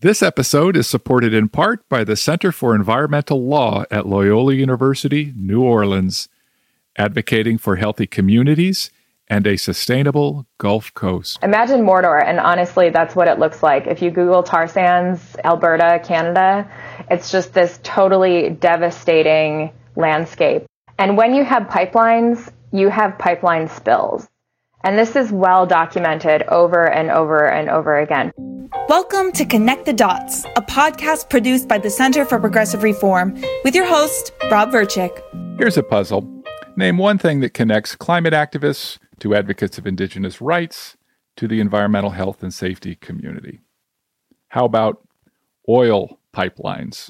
This episode is supported in part by the Center for Environmental Law at Loyola University, New Orleans, advocating for healthy communities and a sustainable Gulf Coast. Imagine Mordor, and honestly, that's what it looks like. If you Google tar sands, Alberta, Canada, it's just this totally devastating landscape. And when you have pipelines, you have pipeline spills. And this is well documented over and over and over again. Welcome to Connect the Dots, a podcast produced by the Center for Progressive Reform, with your host, Rob Verchick. Here's a puzzle. Name one thing that connects climate activists to advocates of indigenous rights to the environmental health and safety community. How about oil pipelines?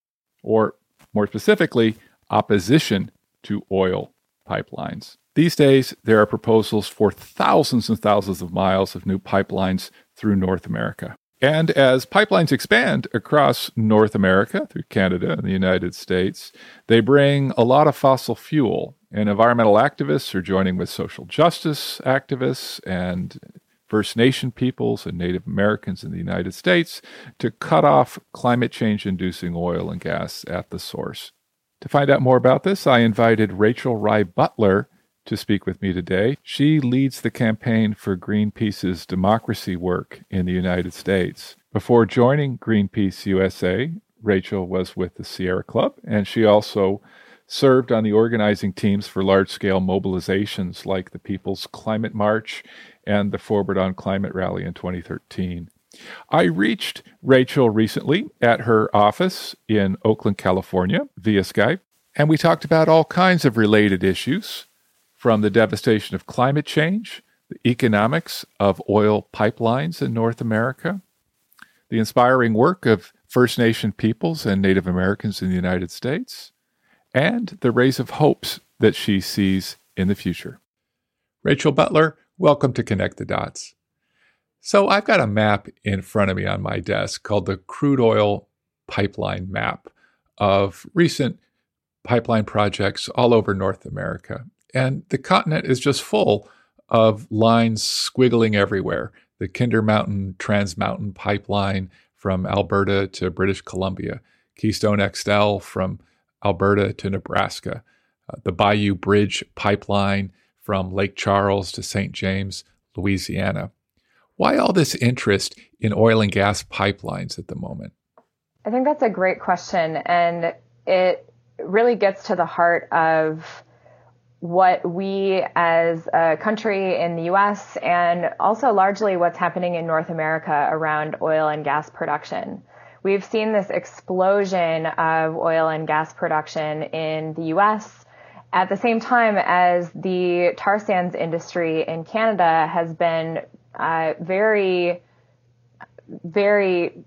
Or more specifically, opposition to oil pipelines. These days, there are proposals for thousands and thousands of miles of new pipelines through North America. And as pipelines expand across North America, through Canada and the United States, they bring a lot of fossil fuel. And environmental activists are joining with social justice activists and First Nation peoples and Native Americans in the United States to cut off climate change-inducing oil and gas at the source. To find out more about this, I invited Rachel Rye Butler to speak with me today. She leads the campaign for Greenpeace's democracy work in the United States. Before joining Greenpeace USA, Rachel was with the Sierra Club, and she also served on the organizing teams for large-scale mobilizations like the People's Climate March and the Forward on Climate Rally in 2013. I reached Rachel recently at her office in Oakland, California, via Skype, and we talked about all kinds of related issues, from the devastation of climate change, the economics of oil pipelines in North America, the inspiring work of First Nation peoples and Native Americans in the United States, and the rays of hopes that she sees in the future. Rachel Butler, welcome to Connect the Dots. So I've got a map in front of me on my desk called the Crude Oil Pipeline Map of recent pipeline projects all over North America. And the continent is just full of lines squiggling everywhere. The Kinder Mountain Trans Mountain Pipeline from Alberta to British Columbia, Keystone XL from Alberta to Nebraska, the Bayou Bridge Pipeline from Lake Charles to St. James, Louisiana. Why all this interest in oil and gas pipelines at the moment? I think that's a great question, and it really gets to the heart of what we as a country in the U.S. and also largely what's happening in North America around oil and gas production. We've seen this explosion of oil and gas production in the U.S. at the same time as the tar sands industry in Canada has been very, very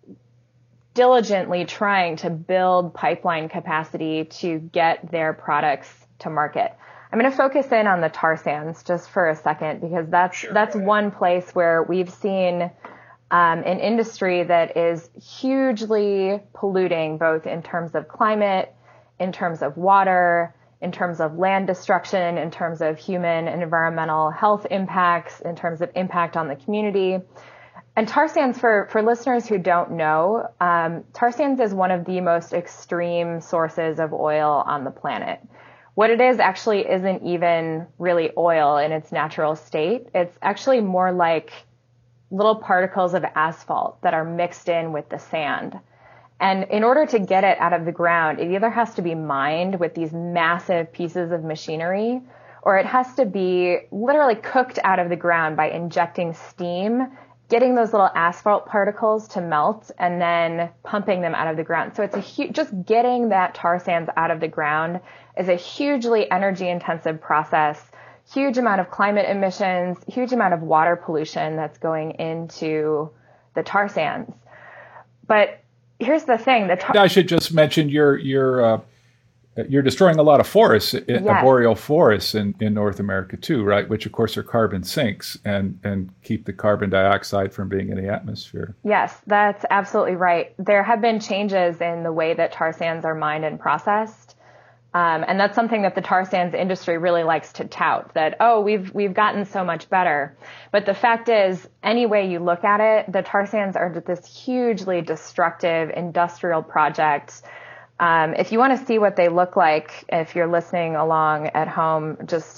diligently trying to build pipeline capacity to get their products to market. I'm going to focus in on the tar sands just for a second, because that's one place where we've seen an industry that is hugely polluting, both in terms of climate, in terms of water, in terms of land destruction, in terms of human and environmental health impacts, in terms of impact on the community. And tar sands, for listeners who don't know, tar sands is one of the most extreme sources of oil on the planet. What it is actually isn't even really oil in its natural state. It's actually more like little particles of asphalt that are mixed in with the sand. And in order to get it out of the ground, it either has to be mined with these massive pieces of machinery, or it has to be literally cooked out of the ground by injecting steam, getting those little asphalt particles to melt, and then pumping them out of the ground. So it's just getting that tar sands out of the ground is a hugely energy intensive process, huge amount of climate emissions, huge amount of water pollution that's going into the tar sands. But here's the thing. I should just mention you're destroying a lot of forests, yes. Boreal forests in North America too, right? Which of course are carbon sinks and keep the carbon dioxide from being in the atmosphere. Yes, that's absolutely right. There have been changes in the way that tar sands are mined and processed. And that's something that the tar sands industry really likes to tout, that, oh, we've gotten so much better. But the fact is, any way you look at it, the tar sands are this hugely destructive industrial project. If you want to see what they look like, if you're listening along at home, just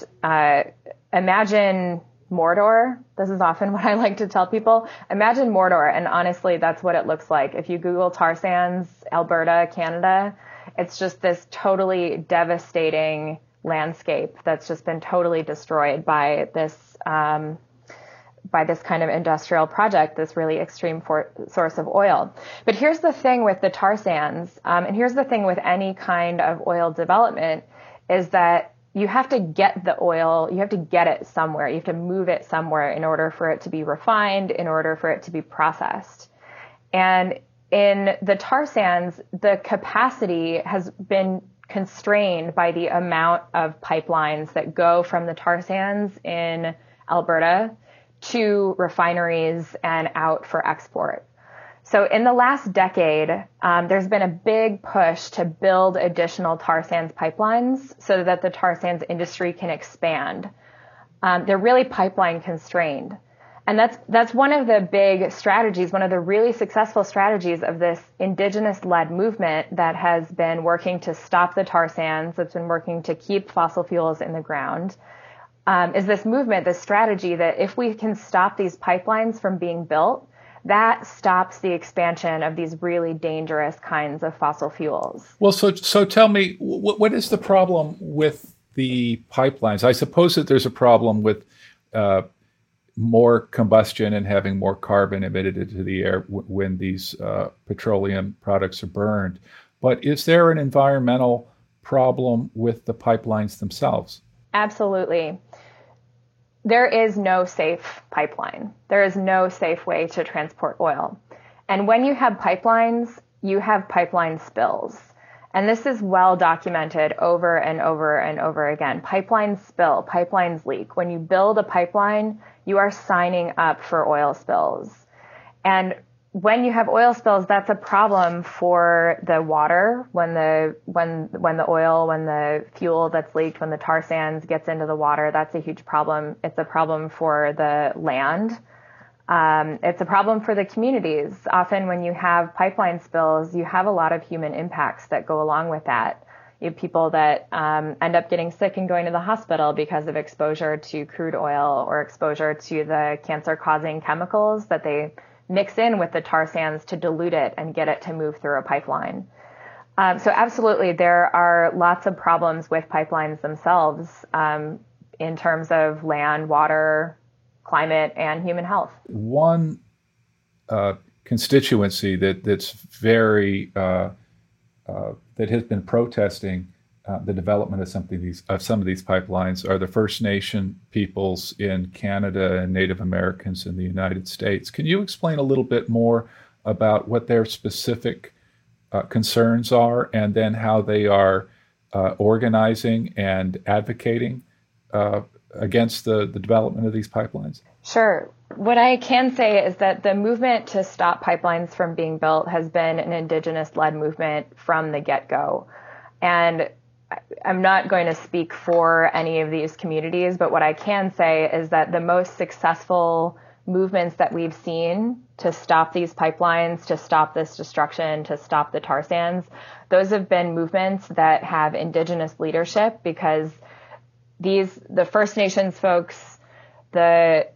imagine Mordor. This is often what I like to tell people. Imagine Mordor, and honestly, that's what it looks like. If you Google tar sands, Alberta, Canada, it's just this totally devastating landscape that's just been totally destroyed by this kind of industrial project, this really extreme source of oil. But here's the thing with the tar sands, and here's the thing with any kind of oil development, is that you have to get the oil, you have to get it somewhere, you have to move it somewhere in order for it to be refined, in order for it to be processed. And in the tar sands, the capacity has been constrained by the amount of pipelines that go from the tar sands in Alberta to refineries and out for export. So in the last decade, there's been a big push to build additional tar sands pipelines so that the tar sands industry can expand. They're really pipeline constrained. And that's one of the big strategies, one of the really successful strategies of this indigenous-led movement that has been working to stop the tar sands, that's been working to keep fossil fuels in the ground, is this movement, this strategy that if we can stop these pipelines from being built, that stops the expansion of these really dangerous kinds of fossil fuels. Well, so tell me, what is the problem with the pipelines? I suppose that there's a problem with more combustion and having more carbon emitted into the air when these petroleum products are burned. But is there an environmental problem with the pipelines themselves? Absolutely. There is no safe pipeline. There is no safe way to transport oil. And when you have pipelines, you have pipeline spills. And this is well documented over and over and over again. Pipelines spill, pipelines leak. When you build a pipeline, you are signing up for oil spills. And when you have oil spills, that's a problem for the water. When the fuel that's leaked, when the tar sands gets into the water, that's a huge problem. It's a problem for the land. It's a problem for the communities. Often when you have pipeline spills, you have a lot of human impacts that go along with that. You have people that end up getting sick and going to the hospital because of exposure to crude oil or exposure to the cancer-causing chemicals that they mix in with the tar sands to dilute it and get it to move through a pipeline. So absolutely, there are lots of problems with pipelines themselves in terms of land, water, climate, and human health. One constituency that's very that has been protesting the development of some of these pipelines are the First Nation peoples in Canada and Native Americans in the United States. Can you explain a little bit more about what their specific concerns are, and then how they are organizing and advocating against the development of these pipelines? Sure. What I can say is that the movement to stop pipelines from being built has been an indigenous-led movement from the get-go. And I'm not going to speak for any of these communities, but what I can say is that the most successful movements that we've seen to stop these pipelines, to stop this destruction, to stop the tar sands, those have been movements that have indigenous leadership, because the First Nations folks, the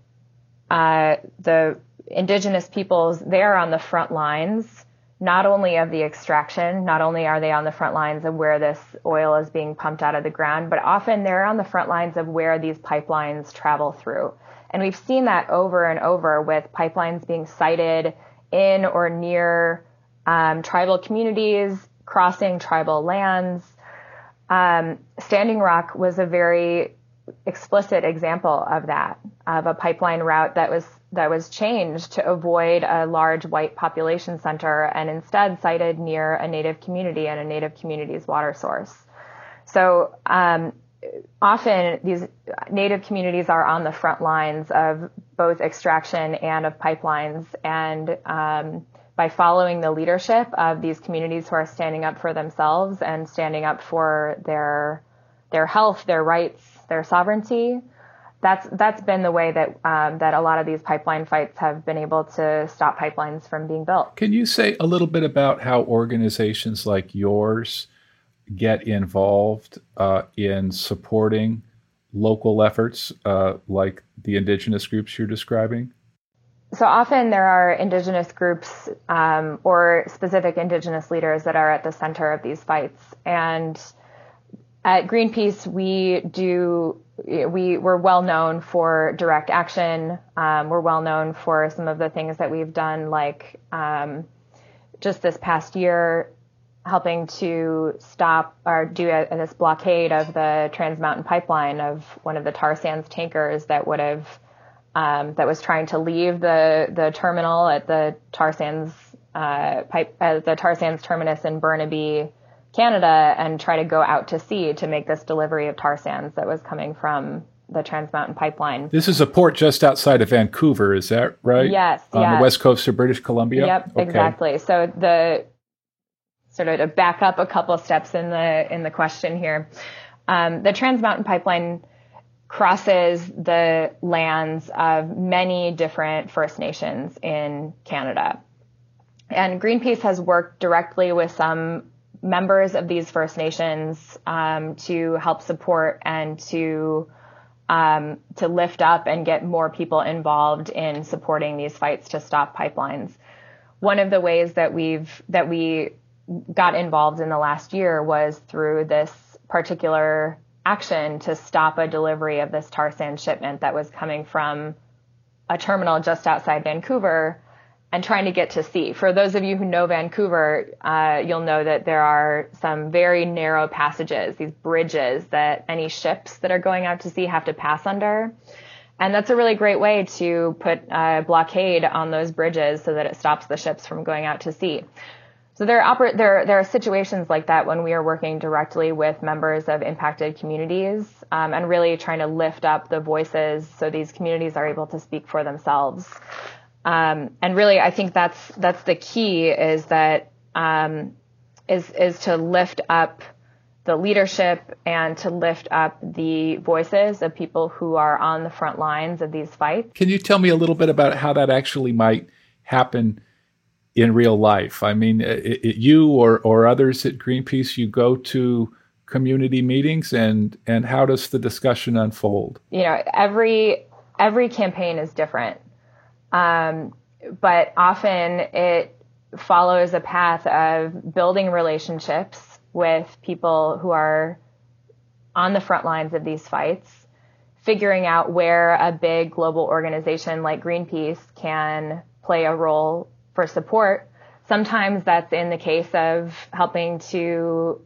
indigenous peoples, they're on the front lines, not only of the extraction, not only are they on the front lines of where this oil is being pumped out of the ground, but often they're on the front lines of where these pipelines travel through. And we've seen that over and over with pipelines being sited in or near tribal communities, crossing tribal lands. Standing Rock was a very explicit example of that, of a pipeline route that was changed to avoid a large white population center and instead sited near a Native community and a Native community's water source. So often these Native communities are on the front lines of both extraction and of pipelines, and by following the leadership of these communities who are standing up for themselves and standing up for their health, their rights, their sovereignty. That's been the way that that a lot of these pipeline fights have been able to stop pipelines from being built. Can you say a little bit about how organizations like yours get involved in supporting local efforts like the indigenous groups you're describing? So often there are indigenous groups or specific indigenous leaders that are at the center of these fights. And at Greenpeace, we're well known for direct action. We're well known for some of the things that we've done, like just this past year, helping to stop or do this blockade of the Trans Mountain Pipeline, of one of the tar sands tankers that would have that was trying to leave the terminal at the tar sands terminus in Burnaby, Canada, and try to go out to sea to make this delivery of tar sands that was coming from the Trans Mountain Pipeline. This is a port just outside of Vancouver, is that right? Yes. On the west coast of British Columbia? Yep, okay. Exactly. So the sort of to back up a couple of steps in the question here, the Trans Mountain Pipeline crosses the lands of many different First Nations in Canada. And Greenpeace has worked directly with some members of these First Nations to help support and to lift up and get more people involved in supporting these fights to stop pipelines. One of the ways that we got involved in the last year was through this particular action to stop a delivery of this tar sand shipment that was coming from a terminal just outside Vancouver and trying to get to sea. For those of you who know Vancouver, you'll know that there are some very narrow passages, these bridges that any ships that are going out to sea have to pass under. And that's a really great way to put a blockade on those bridges so that it stops the ships from going out to sea. So there are situations like that when we are working directly with members of impacted communities and really trying to lift up the voices so these communities are able to speak for themselves. And really, I think that's the key, is that is to lift up the leadership and to lift up the voices of people who are on the front lines of these fights. Can you tell me a little bit about how that actually might happen in real life? I mean, you or others at Greenpeace, you go to community meetings, and how does the discussion unfold? You know, every campaign is different, but often it follows a path of building relationships with people who are on the front lines of these fights, figuring out where a big global organization like Greenpeace can play a role for support. Sometimes that's in the case of helping to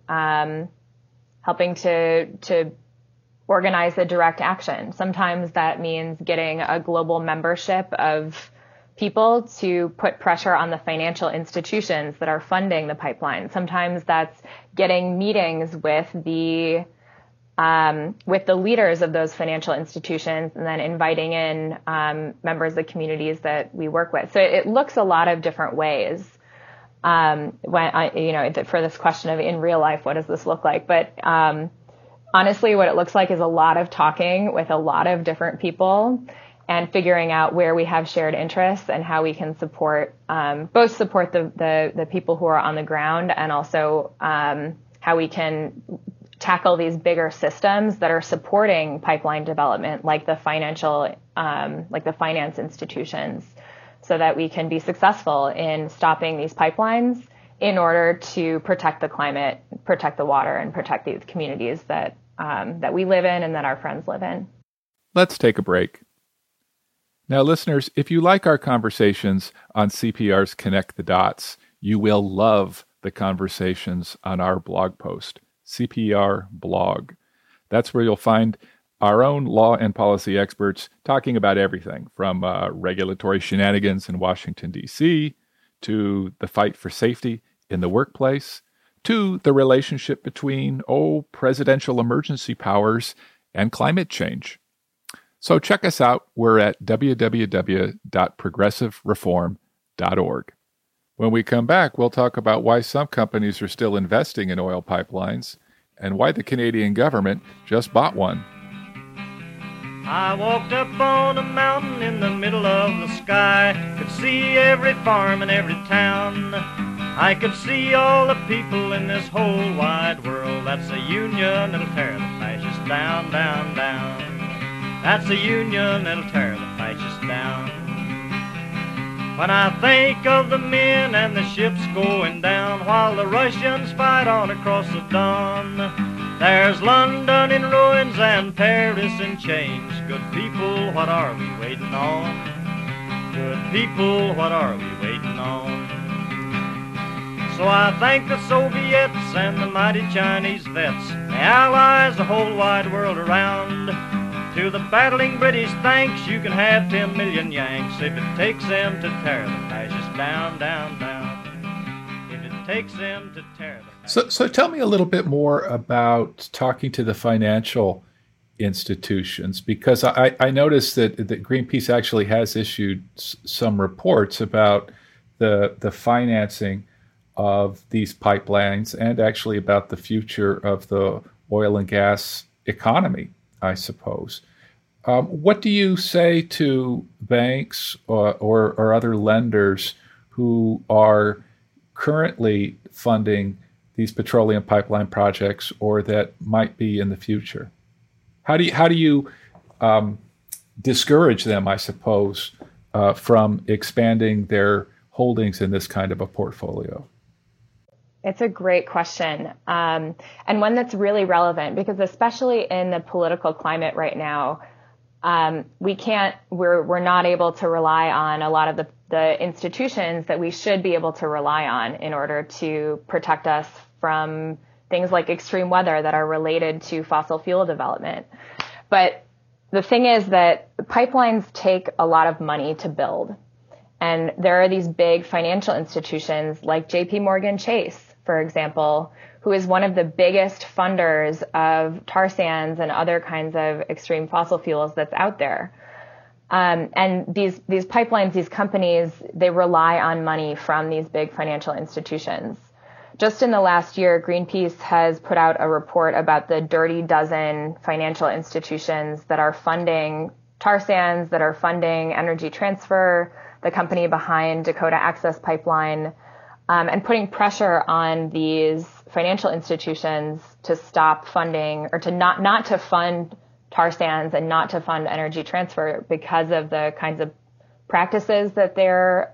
organize a direct action. Sometimes that means getting a global membership of people to put pressure on the financial institutions that are funding the pipeline. Sometimes that's getting meetings with the leaders of those financial institutions and then inviting in members of communities that we work with. So it looks a lot of different ways. For this question of in real life, what does this look like? But honestly, what it looks like is a lot of talking with a lot of different people and figuring out where we have shared interests and how we can support the people who are on the ground, and also how we can tackle these bigger systems that are supporting pipeline development, like the finance institutions, so that we can be successful in stopping these pipelines in order to protect the climate, protect the water, and protect these communities that we live in and that our friends live in. Let's take a break. Now, listeners, if you like our conversations on CPR's Connect the Dots, you will love the conversations on our blog post, CPR Blog. That's where you'll find our own law and policy experts talking about everything from regulatory shenanigans in Washington, D.C., to the fight for safety in the workplace, to the relationship between, presidential emergency powers and climate change. So check us out. We're at www.progressivereform.org. When we come back, we'll talk about why some companies are still investing in oil pipelines and why the Canadian government just bought one. I walked up on a mountain in the middle of the sky, could see every farm and every town. I could see all the people in this whole wide world. That's a union that'll tear the fascists down, down, down. That's a union that'll tear the fascists down. When I think of the men and the ships going down while the Russians fight on across the Don, there's London in ruins and Paris in chains. Good people, what are we waiting on? Good people, what are we waiting on? So I thank the Soviets and the mighty Chinese vets, the Allies, the whole wide world around. To the battling British, thanks, you can have 10 million Yanks if it takes them to tear the fascists down, down, down. If it takes them to tear the fascists. So tell me a little bit more about talking to the financial institutions, because I noticed that Greenpeace actually has issued some reports about the financing of these pipelines and actually about the future of the oil and gas economy, I suppose. What do you say to banks or other lenders who are currently funding these petroleum pipeline projects or that might be in the future? How do you discourage them, I suppose, from expanding their holdings in this kind of a portfolio? It's a great question, and one that's really relevant because especially in the political climate right now, we're not able to rely on a lot of the institutions that we should be able to rely on in order to protect us from things like extreme weather that are related to fossil fuel development. But the thing is that pipelines take a lot of money to build. And there are these big financial institutions like JP Morgan Chase, for example, who is one of the biggest funders of tar sands and other kinds of extreme fossil fuels that's out there. And these pipelines, these companies, they rely on money from these big financial institutions. Just in the last year, Greenpeace has put out a report about the dirty dozen financial institutions that are funding tar sands, that are funding Energy Transfer, the company behind Dakota Access Pipeline, and putting pressure on these financial institutions to stop funding or to not to fund tar sands and not to fund Energy Transfer because of the kinds of practices that they're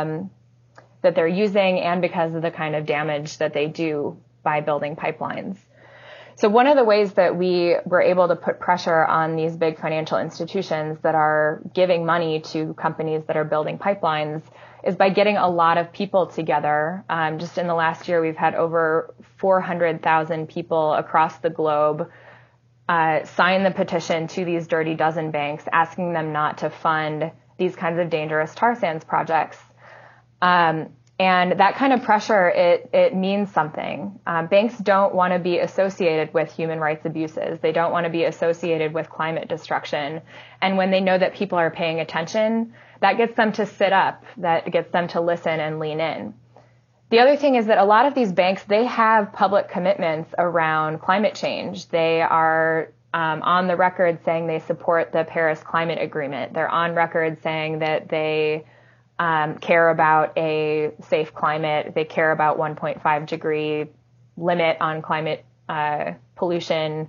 using and because of the kind of damage that they do by building pipelines. So one of the ways that we were able to put pressure on these big financial institutions that are giving money to companies that are building pipelines is by getting a lot of people together. Just in the last year, we've had over 400,000 people across the globe sign the petition to these dirty dozen banks, asking them not to fund these kinds of dangerous tar sands projects. And that kind of pressure, it means something. Banks don't want to be associated with human rights abuses. They don't want to be associated with climate destruction. And when they know that people are paying attention, that gets them to sit up, that gets them to listen and lean in. The other thing is that a lot of these banks, they have public commitments around climate change. They are on the record saying they support the Paris Climate Agreement. They're on record saying that they care about a safe climate. They care about 1.5 degree limit on climate pollution.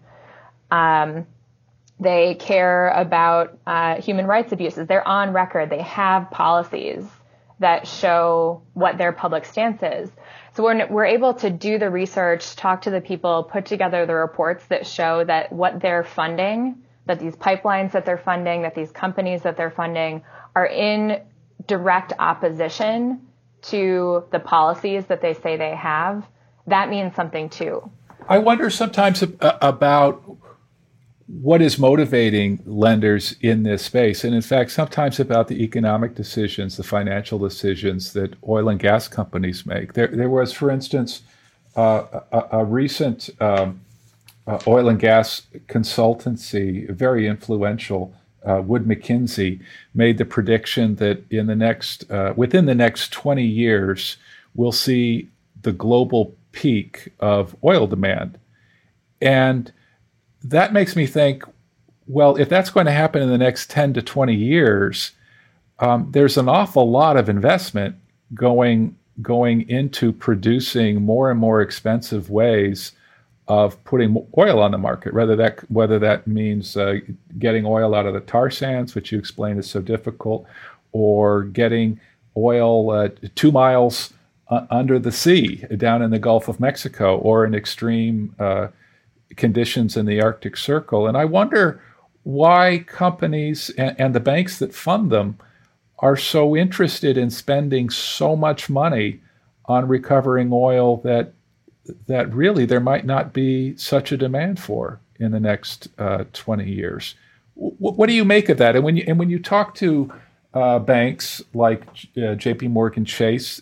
They care about human rights abuses. They're on record. They have policies that show what their public stance is. So we're able to do the research, talk to the people, put together the reports that show that what they're funding, that these pipelines that they're funding, that these companies that they're funding are in direct opposition to the policies that they say they have. That means something too. I wonder sometimes about what is motivating lenders in this space, and in fact, sometimes about the economic decisions, the financial decisions that oil and gas companies make. There was, for instance, a recent oil and gas consultancy, very influential Wood Mackenzie made the prediction that within the next 20 years, we'll see the global peak of oil demand. And that makes me think, well, if that's going to happen in the next 10 to 20 years, there's an awful lot of investment going into producing more and more expensive ways of putting oil on the market, whether that means getting oil out of the tar sands, which you explained is so difficult, or getting oil 2 miles under the sea down in the Gulf of Mexico, or in extreme conditions in the Arctic Circle. And I wonder why companies and the banks that fund them are so interested in spending so much money on recovering oil that really there might not be such a demand for in the next 20 years. What do you make of that? And when you talk to banks like J.P. Morgan Chase,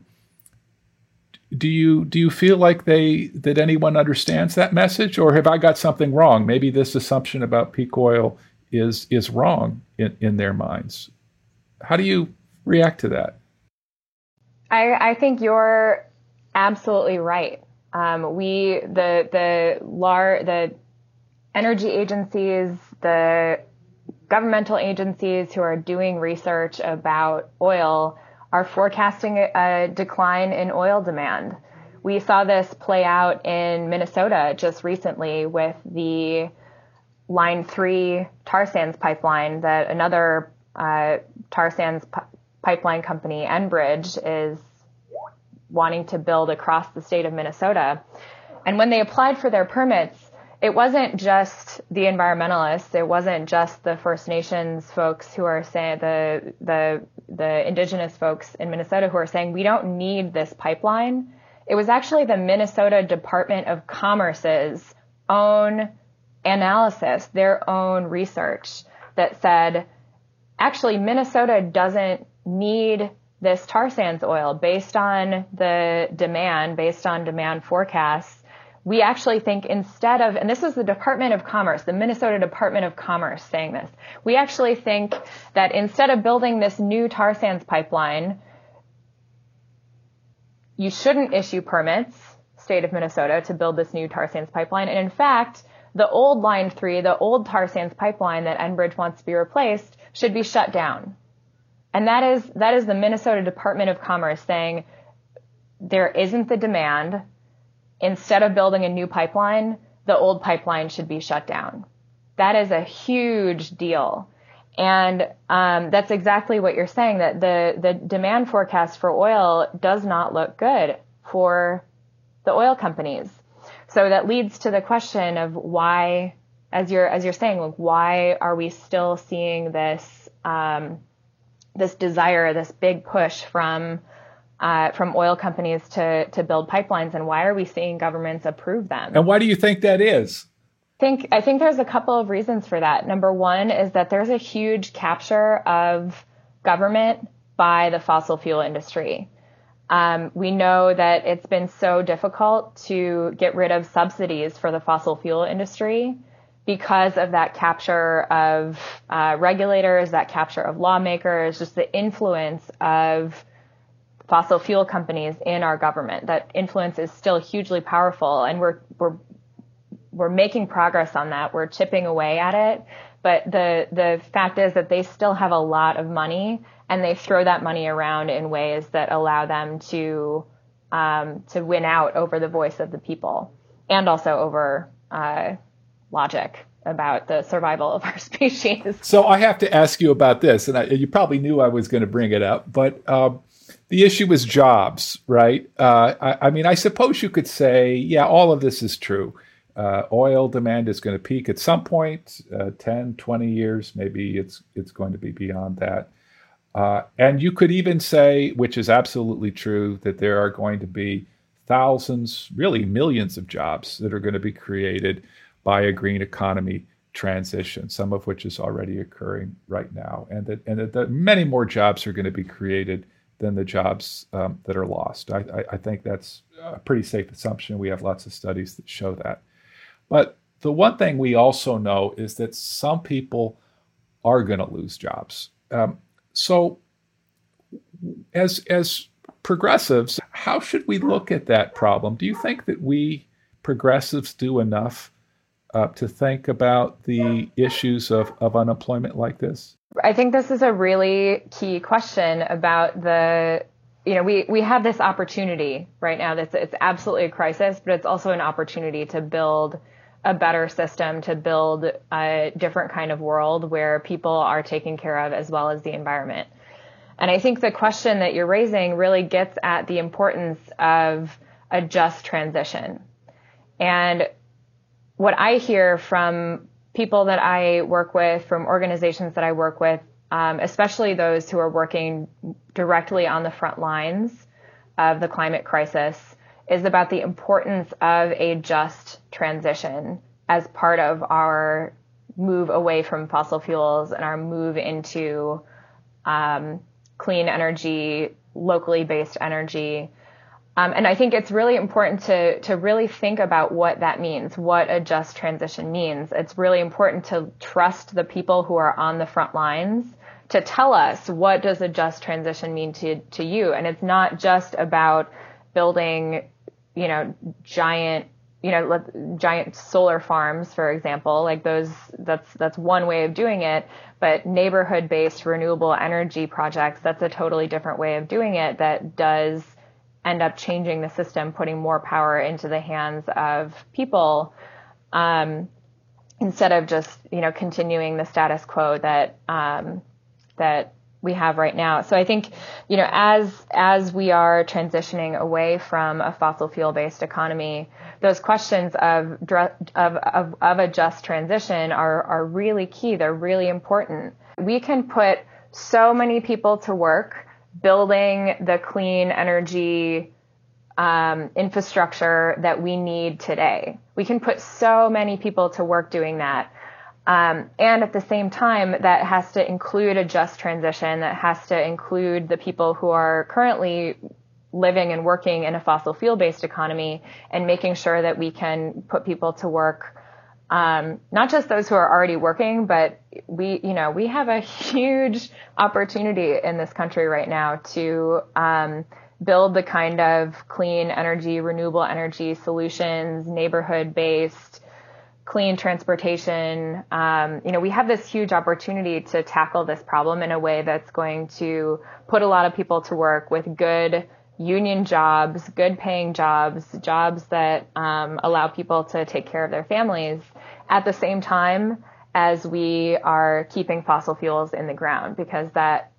do you feel like that anyone understands that message, or have I got something wrong? Maybe this assumption about peak oil is wrong in their minds. How do you react to that? I think you're absolutely right. The energy agencies, the governmental agencies who are doing research about oil are forecasting a decline in oil demand. We saw this play out in Minnesota just recently with the Line 3 tar sands pipeline that another tar sands pipeline company, Enbridge, is wanting to build across the state of Minnesota. And when they applied for their permits, it wasn't just the environmentalists, it wasn't just the First Nations folks who are saying, the indigenous folks in Minnesota who are saying, we don't need this pipeline. It was actually the Minnesota Department of Commerce's own analysis, their own research that said, actually, Minnesota doesn't need this tar sands oil based on demand forecasts. We actually think instead of, and this is the Department of Commerce, the Minnesota Department of Commerce saying this, we actually think that instead of building this new tar sands pipeline, you shouldn't issue permits, state of Minnesota, to build this new tar sands pipeline. And in fact, the old Line 3, the old tar sands pipeline that Enbridge wants to be replaced, should be shut down. And that is the Minnesota Department of Commerce saying there isn't the demand. Instead of building a new pipeline, the old pipeline should be shut down. That is a huge deal. And that's exactly what you're saying, that the demand forecast for oil does not look good for the oil companies. So that leads to the question of why, as you're saying, like, why are we still seeing this this desire, this big push from oil companies to build pipelines, and why are we seeing governments approve them? And why do you think that is? I think there's a couple of reasons for that. Number one is that there's a huge capture of government by the fossil fuel industry. We know that it's been so difficult to get rid of subsidies for the fossil fuel industry because of that capture of regulators, that capture of lawmakers, just the influence of fossil fuel companies in our government. That influence is still hugely powerful, and we're making progress on that. We're chipping away at it. But the fact is that they still have a lot of money, and they throw that money around in ways that allow them to win out over the voice of the people, and also over logic about the survival of our species. So I have to ask you about this, and you probably knew I was going to bring it up, but the issue is jobs, right? I mean, I suppose you could say, yeah, all of this is true. Oil demand is going to peak at some point, 10, 20 years, maybe it's going to be beyond that. And you could even say, which is absolutely true, that there are going to be thousands, really millions of jobs that are going to be created by a green economy transition, some of which is already occurring right now. And that many more jobs are going to be created than the jobs that are lost. I think that's a pretty safe assumption. We have lots of studies that show that. But the one thing we also know is that some people are going to lose jobs. So as progressives, how should we look at that problem? Do you think that we progressives do enough to think about the issues of unemployment like this? I think this is a really key question about we have this opportunity right now it's absolutely a crisis, but it's also an opportunity to build a better system, to build a different kind of world where people are taken care of as well as the environment. And I think the question that you're raising really gets at the importance of a just transition. And what I hear from people that I work with, from organizations that I work with, especially those who are working directly on the front lines of the climate crisis, is about the importance of a just transition as part of our move away from fossil fuels and our move into clean energy, locally based energy. And I think it's really important to really think about what that means, what a just transition means. It's really important to trust the people who are on the front lines to tell us, what does a just transition mean to you? And it's not just about building, giant solar farms, for example, like that's one way of doing it. But neighborhood-based renewable energy projects, that's a totally different way of doing it that does end up changing the system, putting more power into the hands of people, instead of just, continuing the status quo that we have right now. So I think, as we are transitioning away from a fossil fuel based economy, those questions of a just transition are really key. They're really important. We can put so many people to work building the clean energy infrastructure that we need today. We can put so many people to work doing that. And at the same time, that has to include a just transition, that has to include the people who are currently living and working in a fossil fuel-based economy, and making sure that we can put people to work, not just those who are already working, but we have a huge opportunity in this country right now to build the kind of clean energy, renewable energy solutions, neighborhood-based, clean transportation. We have this huge opportunity to tackle this problem in a way that's going to put a lot of people to work with good union jobs, good paying jobs that allow people to take care of their families, at the same time as we are keeping fossil fuels in the ground, because that,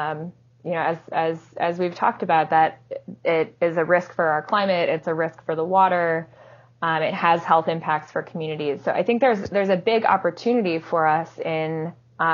as we've talked about, that it is a risk for our climate, it's a risk for the water. It has health impacts for communities. So I think there's a big opportunity for us in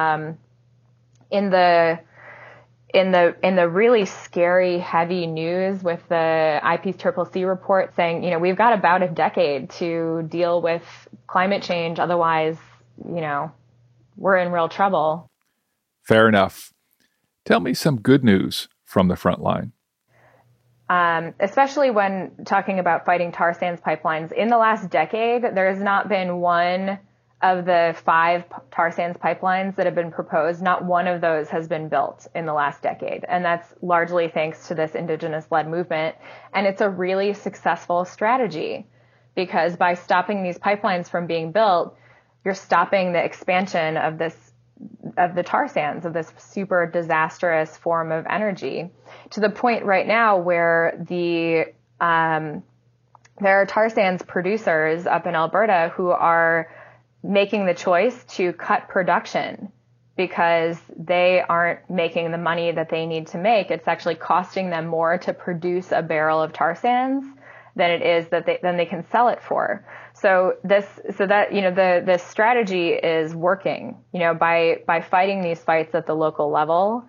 the really scary, heavy news with the IPCC report saying, we've got about a decade to deal with climate change. Otherwise, we're in real trouble. Fair enough. Tell me some good news from the front line. Especially when talking about fighting tar sands pipelines. In the last decade, there has not been one of the 5 tar sands pipelines that have been proposed. Not one of those has been built in the last decade. And that's largely thanks to this indigenous-led movement. And it's a really successful strategy, because by stopping these pipelines from being built, you're stopping the expansion of the tar sands, of this super disastrous form of energy, to the point right now where there are tar sands producers up in Alberta who are making the choice to cut production because they aren't making the money that they need to make. It's actually costing them more to produce a barrel of tar sands than it is than they can sell it for. So the strategy is working, by fighting these fights at the local level.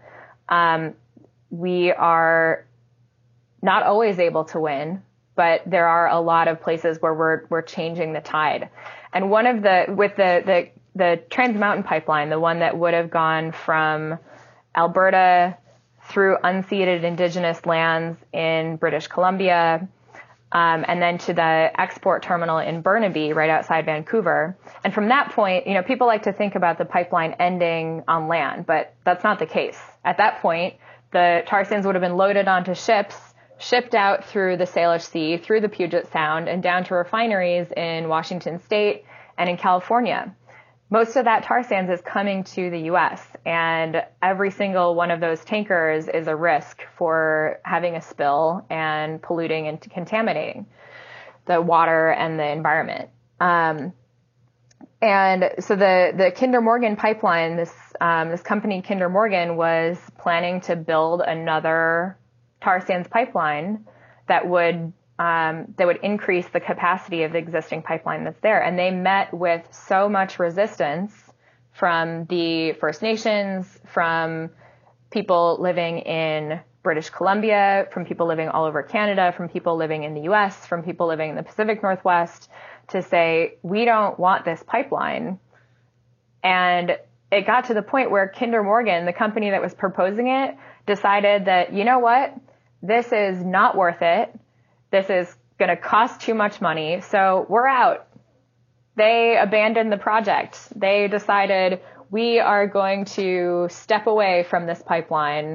We are not always able to win, but there are a lot of places where we're changing the tide. And one of the Trans Mountain Pipeline, the one that would have gone from Alberta through unceded Indigenous lands in British Columbia, and then to the export terminal in Burnaby, right outside Vancouver. And from that point, people like to think about the pipeline ending on land, but that's not the case. At that point, the tar sands would have been loaded onto ships, shipped out through the Salish Sea, through the Puget Sound, and down to refineries in Washington State and in California. Most of that tar sands is coming to the U.S., and every single one of those tankers is a risk for having a spill and polluting and contaminating the water and the environment. And so the Kinder Morgan pipeline, this company Kinder Morgan was planning to build another tar sands pipeline that would increase the capacity of the existing pipeline that's there. And they met with so much resistance from the First Nations, from people living in British Columbia, from people living all over Canada, from people living in the US, from people living in the Pacific Northwest, to say, we don't want this pipeline. And it got to the point where Kinder Morgan, the company that was proposing it, decided that, you know what, this is not worth it. This is going to cost too much money, so we're out. They abandoned the project. They decided, we are going to step away from this pipeline.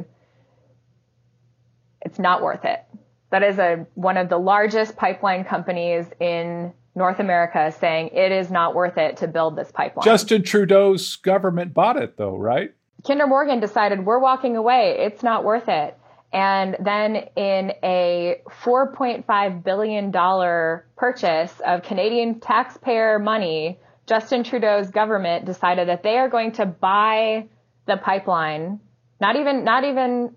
It's not worth it. That is one of the largest pipeline companies in North America saying it is not worth it to build this pipeline. Justin Trudeau's government bought it, though, right? Kinder Morgan decided, we're walking away. It's not worth it. And then in a $4.5 billion purchase of Canadian taxpayer money, Justin Trudeau's government decided that they are going to buy the pipeline, not even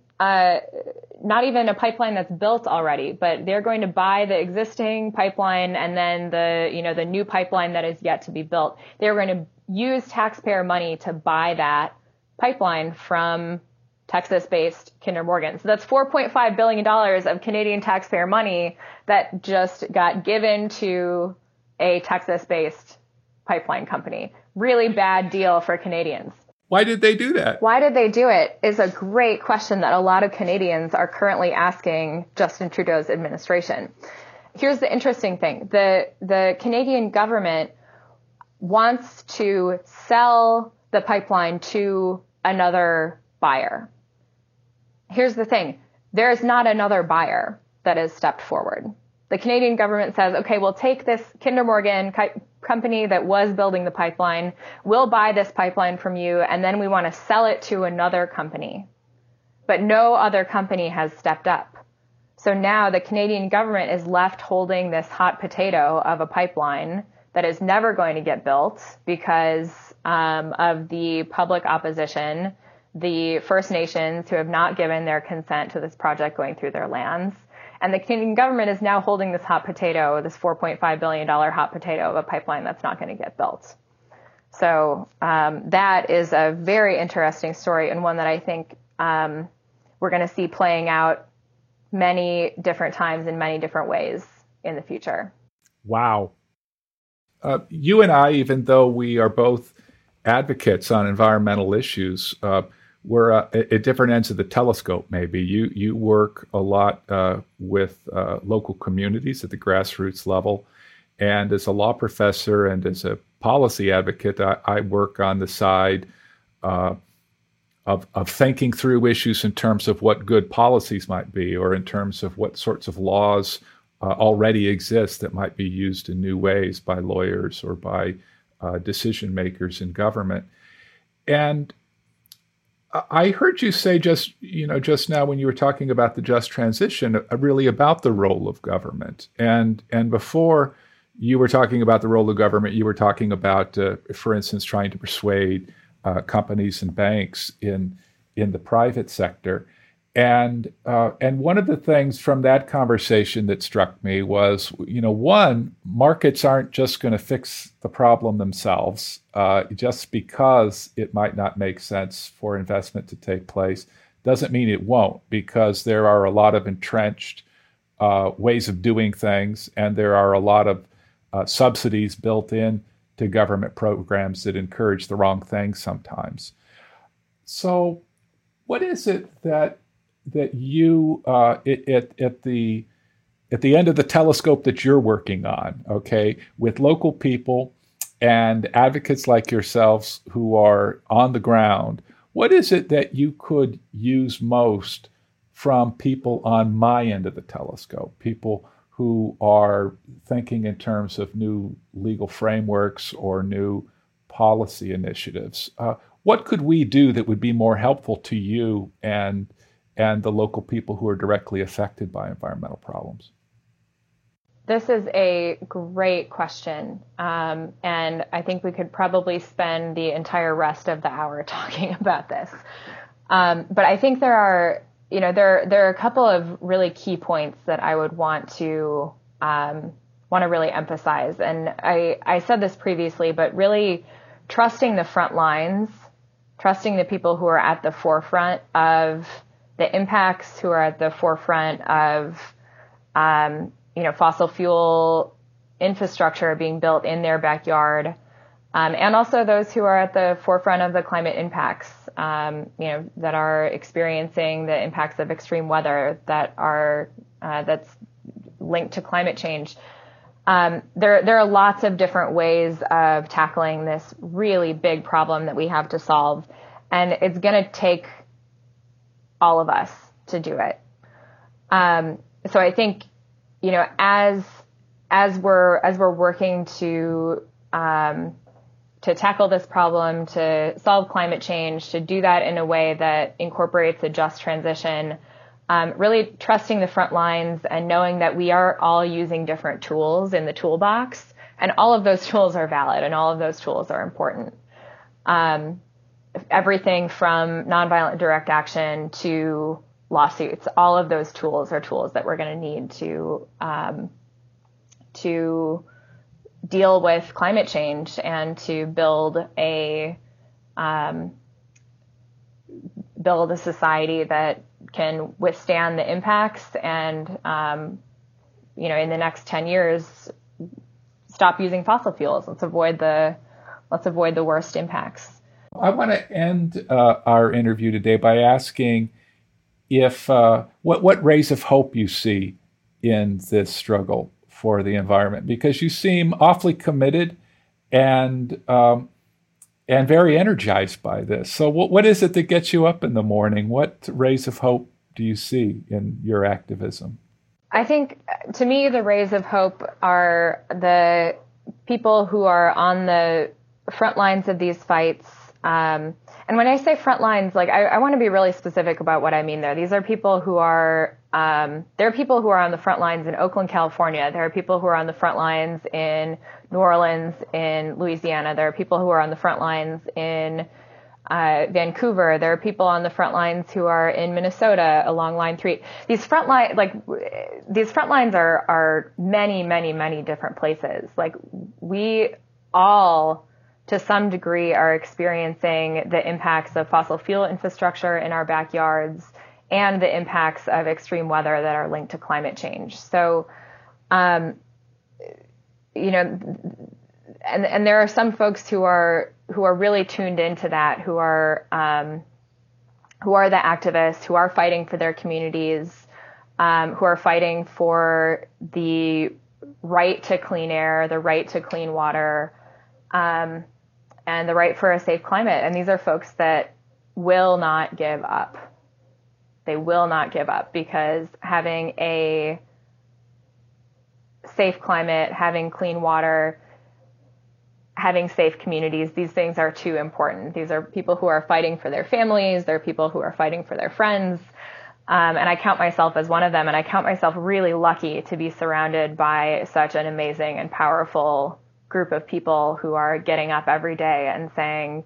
a pipeline that's built already, but they're going to buy the existing pipeline and then the new pipeline that is yet to be built. They're going to use taxpayer money to buy that pipeline from Texas-based Kinder Morgan. So that's $4.5 billion of Canadian taxpayer money that just got given to a Texas-based pipeline company. Really bad deal for Canadians. Why did they do that? Why did they do it is a great question that a lot of Canadians are currently asking Justin Trudeau's administration. Here's the interesting thing. The Canadian government wants to sell the pipeline to another buyer. Here's the thing. There is not another buyer that has stepped forward. The Canadian government says, okay, we'll take this Kinder Morgan company that was building the pipeline. We'll buy this pipeline from you, and then we want to sell it to another company. But no other company has stepped up. So now the Canadian government is left holding this hot potato of a pipeline that is never going to get built because of the public opposition, the First Nations who have not given their consent to this project going through their lands. And the Canadian government is now holding this hot potato, this $4.5 billion hot potato of a pipeline that's not going to get built. So that is a very interesting story, and one that I think we're going to see playing out many different times in many different ways in the future. Wow. You and I, even though we are both advocates on environmental issues, we're at different ends of the telescope, maybe. You work a lot with local communities at the grassroots level. And as a law professor and as a policy advocate, I work on the side of thinking through issues in terms of what good policies might be, or in terms of what sorts of laws already exist that might be used in new ways by lawyers or by decision makers in government. And I heard you say just now when you were talking about the just transition, really about the role of government. And before you were talking about the role of government, you were talking about, for instance, trying to persuade companies and banks in the private sector. And one of the things from that conversation that struck me was, one, markets aren't just going to fix the problem themselves. Just because it might not make sense for investment to take place doesn't mean it won't, because there are a lot of entrenched ways of doing things, and there are a lot of subsidies built in to government programs that encourage the wrong things sometimes. So what is it that you at the at the end of the telescope that you're working on, okay, with local people and advocates like yourselves who are on the ground, what is it that you could use most from people on my end of the telescope, people who are thinking in terms of new legal frameworks or new policy initiatives? What could we do that would be more helpful to you and the local people who are directly affected by environmental problems? This is a great question. And I think we could probably spend the entire rest of the hour talking about this. But I think there are a couple of really key points that I would want to really emphasize. And I said this previously, but really trusting the front lines, trusting the people who are at the forefront of the impacts, who are at the forefront of fossil fuel infrastructure being built in their backyard, and also those who are at the forefront of the climate impacts, that are experiencing the impacts of extreme weather that's linked to climate change. There are lots of different ways of tackling this really big problem that we have to solve, and it's going to take all of us to do it. So I think, as we're working to tackle this problem, to solve climate change, to do that in a way that incorporates a just transition, really trusting the front lines and knowing that we are all using different tools in the toolbox, and all of those tools are valid and all of those tools are important. Everything from nonviolent direct action to lawsuits, all of those tools are tools that we're going to need to deal with climate change and to build a society that can withstand the impacts and, in the next 10 years, stop using fossil fuels. Let's avoid the worst impacts. I want to end our interview today by asking if what rays of hope you see in this struggle for the environment, because you seem awfully committed and very energized by this. So what is it that gets you up in the morning? What rays of hope do you see in your activism? I think, to me, the rays of hope are the people who are on the front lines of these fights. And when I say front lines, I want to be really specific about what I mean there. These are people who are, there are people who are on the front lines in Oakland, California. There are people who are on the front lines in New Orleans, in Louisiana. There are people who are on the front lines in Vancouver. There are people on the front lines who are in Minnesota along Line 3. These front lines are many, many, many different places. We all, to some degree, are experiencing the impacts of fossil fuel infrastructure in our backyards and the impacts of extreme weather that are linked to climate change. So, and there are some folks who are really tuned into that, who are the activists, who are fighting for their communities, who are fighting for the right to clean air, the right to clean water, and the right for a safe climate. And these are folks that will not give up. They will not give up, because having a safe climate, having clean water, having safe communities, these things are too important. These are people who are fighting for their families. They're people who are fighting for their friends. And I count myself as one of them. And I count myself really lucky to be surrounded by such an amazing and powerful group of people who are getting up every day and saying,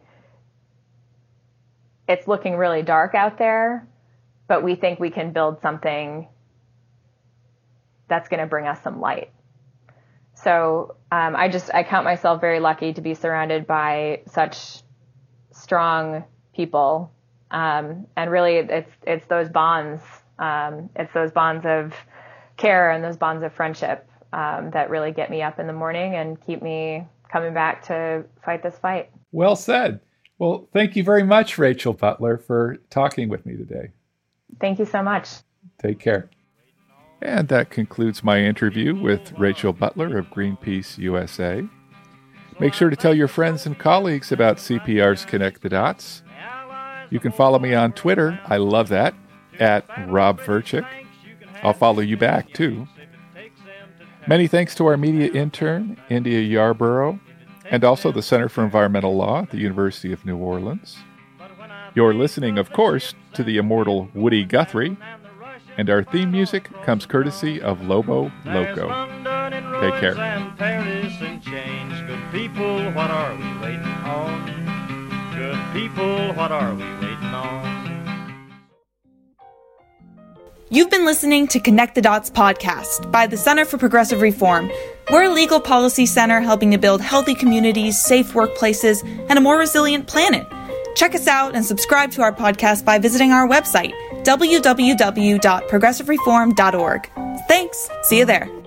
it's looking really dark out there, but we think we can build something that's going to bring us some light. So I count myself very lucky to be surrounded by such strong people. And really it's those bonds. It's those bonds of care and those bonds of friendship that really get me up in the morning and keep me coming back to fight this fight. Well said. Well, thank you very much, Rachel Butler, for talking with me today. Thank you so much. Take care. And that concludes my interview with Rachel Butler of Greenpeace USA. Make sure to tell your friends and colleagues about CPR's Connect the Dots. You can follow me on Twitter, I love that, at Rob Verchick. I'll follow you back, too. Many thanks to our media intern, India Yarborough, and also the Center for Environmental Law at the University of New Orleans. You're listening, of course, to the immortal Woody Guthrie, and our theme music comes courtesy of Lobo Loco. Take care. Good people, what are we waiting on? Good people, what are we waiting on? You've been listening to Connect the Dots podcast by the Center for Progressive Reform. We're a legal policy center helping to build healthy communities, safe workplaces, and a more resilient planet. Check us out and subscribe to our podcast by visiting our website, www.progressivereform.org. Thanks. See you there.